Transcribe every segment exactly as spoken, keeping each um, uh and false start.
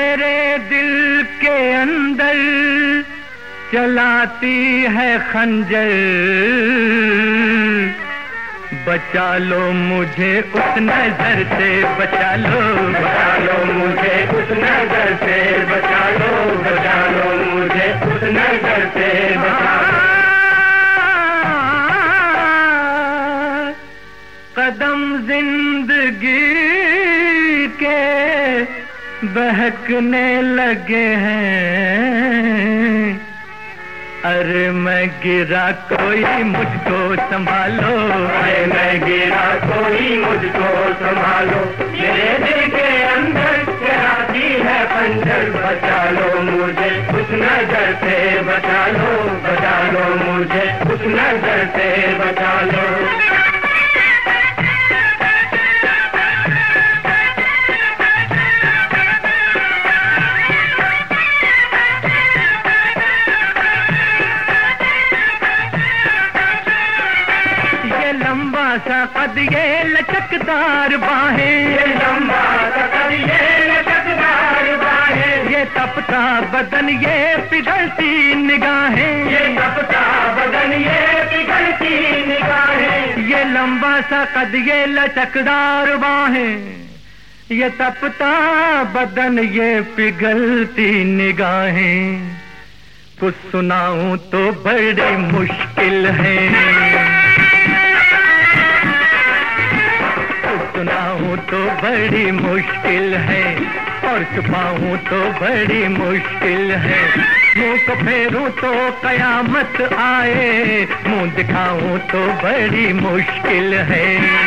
मेरे दिल के अंदर चलाती है खंजर, बचा लो मुझे उस नजर से, बचा लो बचा लो मुझे उस नजर से, बचा लो बचा लो मुझे उस नजर से, बचा लो। कदम जिंदगी के बहकने लगे हैं, अरे मैं गिरा कोई मुझको संभालो, अरे मैं गिरा कोई मुझको संभालो, मेरे दिल के अंदर चलाती है खंजर, बचा लो मुझे उस नजर से, बचा लो बचा लो मुझे उस नजर से, बचा लो। सा कद ये लचकदार बाहें, ये लंबा सा कद ये लचकदार बाहें, ये तपता बदन ये पिघलती निगाहें, ये तपता बदन ये पिघलती निगाहें, ये लंबा सा कद ये लचकदार बाहें, ये तपता बदन ये पिघलती निगाहें। कुछ सुनाऊं तो बड़ी मुश्किल है, सुनाऊं तो बड़ी मुश्किल है, और छुपाऊं तो बड़ी मुश्किल है। मुंह को फेरूं तो कयामत आए, मुंह दिखाऊं तो बड़ी मुश्किल है।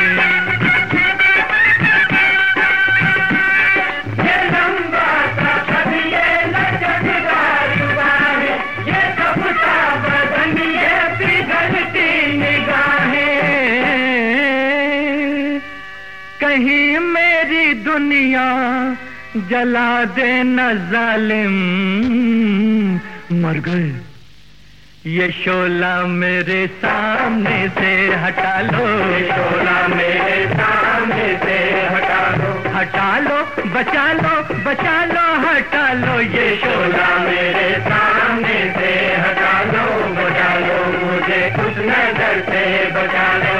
ये लंबा सा कद ये लचकदार बाहें, ये तपता बदन ये पिघलती निगाहें, कहीं मेरी दुनिया जला दे न जालिम, मर गए ये शोला मेरे सामने से हटा लो, ये शोला मेरे सामने से हटा लो, हटा लो बचा लो बचा लो हटा लो, ये शोला मेरे सामने से हटा लो, बचा लो मुझे उस नजर से, बचा लो।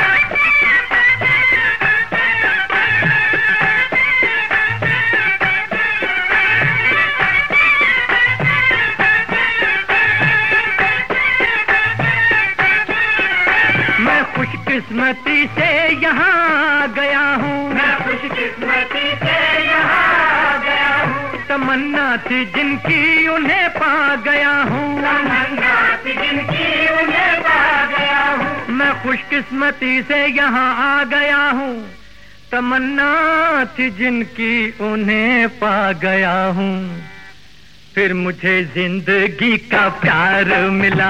खुशकिस्मती से यहाँ गया हूँ, मैं खुशकिस्मती से यहाँ गया हूँ, तमन्ना थी जिनकी उन्हें पा गया हूँ, तमन्ना थी जिनकी उन्हें पा गया हूँ, मैं खुशकिस्मती से यहाँ आ गया हूँ, तमन्ना थी जिनकी उन्हें पा गया हूँ। फिर मुझे जिंदगी का प्यार मिला,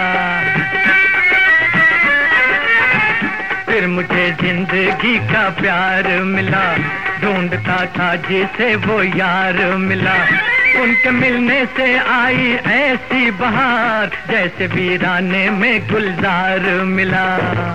फिर मुझे जिंदगी का प्यार मिला, ढूंढता था जिसे वो यार मिला, उनके मिलने से आई ऐसी बहार, जैसे वीराने में गुलजार मिला।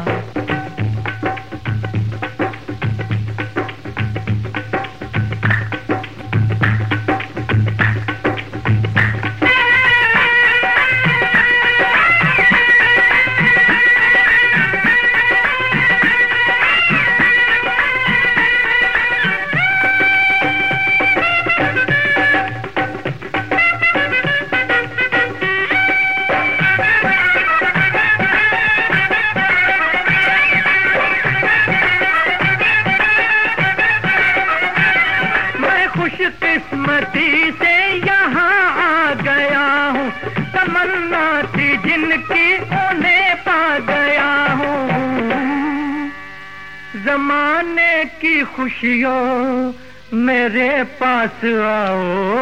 किस्मती से यहाँ आ गया हूँ, तमन्ना थी जिनकी उन्हें पा गया हूँ। जमाने की खुशियों मेरे पास आओ,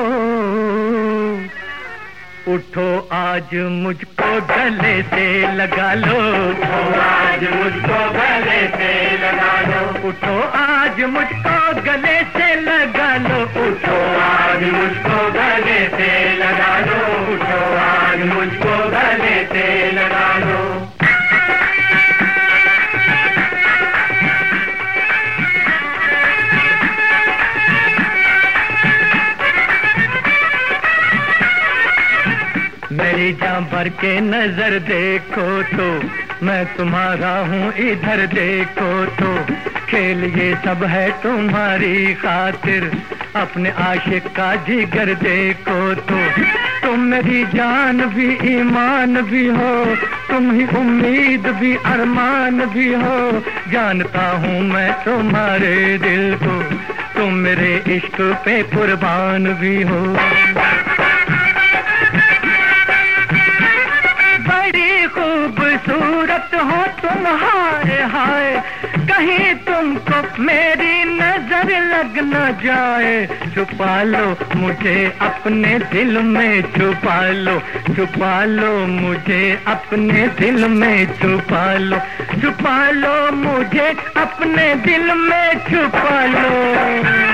उठो आज मुझको गले से लगा लो, उठो आज मुझको गले से लगा लो, उठो आज मुझको गले से लगा लो, उठो आज मुझको गले से लगा लो, उठो आज मुझको गले से लगा लो। कलेजा भर के नजर देखो तो मैं तुम्हारा हूँ इधर देखो तो खेल ये सब है तुम्हारी खातिर अपने आशिक का जिगर देखो तो तुम मेरी जान भी ईमान भी हो तुम ही उम्मीद भी अरमान भी हो जानता हूँ मैं तुम्हारे दिल को तुम मेरे इश्क पे कुर्बान भी हो बड़ी खूबसूरत हो तुम हाय हाय कहीं तुमको मेरी नजर लग न जाए छुपा लो मुझे अपने दिल में छुपा लो छुपा लो मुझे अपने दिल में छुपा लो छुपा लो मुझे अपने दिल में छुपा लो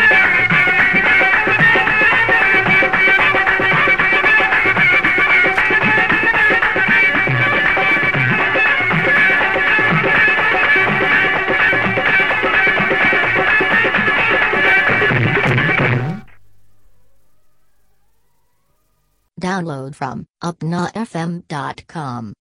Download from upna f m dot com.